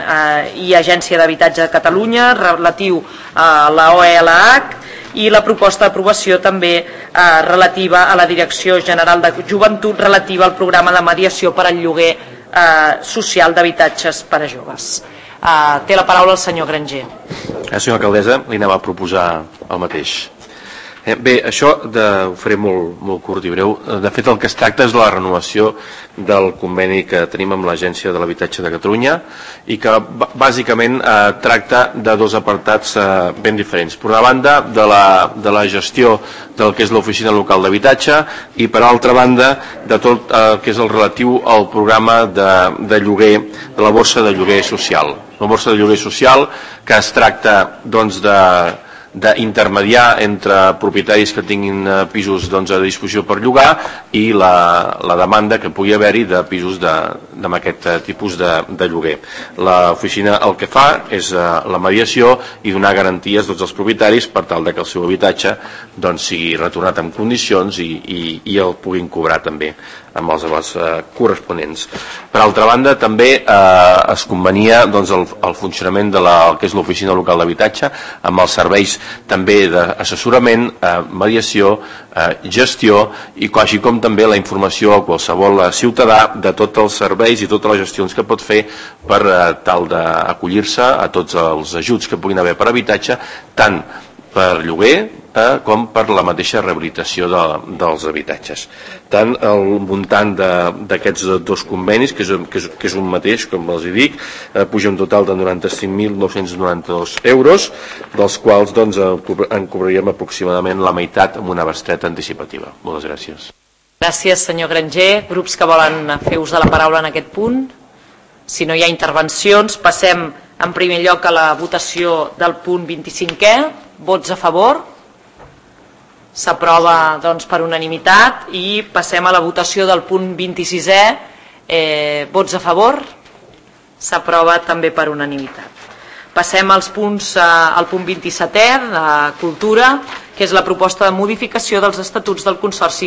i Agència d'Habitatge de Catalunya relatiu a la OELH, i la proposta d'aprovació també relativa a la Direcció General de Joventut relativa al programa de mediació per al lloguer social d'habitatges per a joves. Té la paraula el senyor Granger. Senyora alcaldessa, li anava a proposar el mateix. Bé, això ho faré molt curt i breu. De fet, el que es tracta és la renovació del conveni que tenim amb l'Agència de l'Habitatge de Catalunya i que bàsicament tracta de dos apartats ben diferents. Per una banda, de la gestió del que és l'Oficina Local d'Habitatge i per altra banda de tot el que és el relatiu al programa de lloguer, de la borsa de lloguer social. Una borsa de lloguer social que es tracta d'intermediar entre propietaris que tinguin pisos a disposició per llogar i la demanda que pugui haver-hi de pisos amb aquest tipus de lloguer. L'oficina el que fa és la mediació i donar garanties a tots els propietaris per tal que el seu habitatge sigui retornat en condicions i el puguin cobrar també amb els avals corresponents. Per altra banda, també es convenia el funcionament del que és l'Oficina Local d'Habitatge amb els serveis també d'assessorament, mediació, gestió i així com també la informació a qualsevol ciutadà de tots els serveis i totes les gestions que pot fer per tal d'acollir-se a tots els ajuts que puguin haver per habitatge, tant per lloguer com per la mateixa rehabilitació dels habitatges. Tant el muntant d'aquests dos convenis, que és un mateix, com els dic, puja un total de 95.992 euros, dels quals en cobraríem aproximadament la meitat amb una bestreta anticipativa. Moltes gràcies. Gràcies, senyor Granger. Grups que volen fer ús de la paraula en aquest punt? Si no hi ha intervencions, passem en primer lloc a la votació del punt 25è. Vots a favor? S'aprova per unanimitat. I passem a la votació del punt 26è. Vots a favor? S'aprova també per unanimitat. Passem al punt 27è de Cultura, que és la proposta de modificació dels estatuts del Consorci